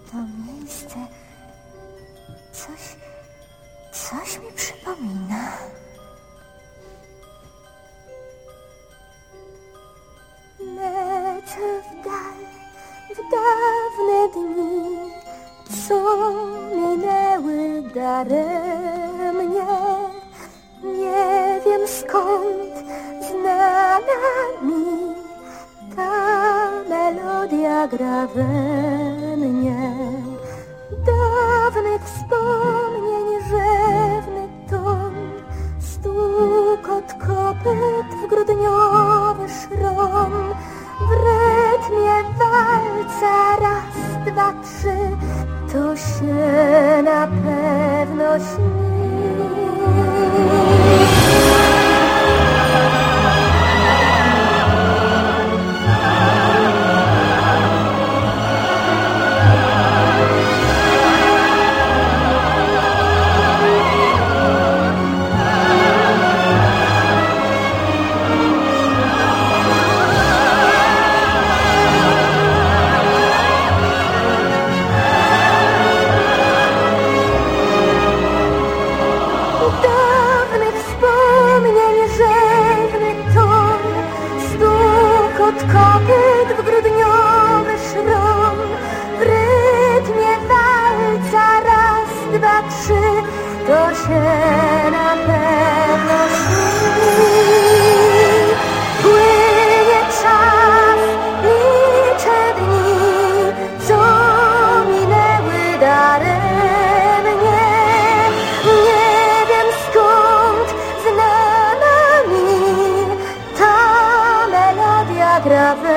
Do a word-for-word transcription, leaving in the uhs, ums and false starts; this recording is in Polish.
To miejsce... Coś... Coś mi przypomina. Lecę w dal, w dawne dni, co minęły daremnie. Nie wiem skąd znana mi ta melodia gra we mnie. Dawnych wspomnień rzewny ton, stukot kopyt w grudniowy szron. W rytmie walca raz, dwa, trzy, to się na pewno śni. Kopyt w grudniowy szron, w rytmie walca raz, dwa, trzy, to się na pewno śni. Płynie czas, liczę dni, co minęły daremnie. Nie wiem skąd znana mi ta melodia gra we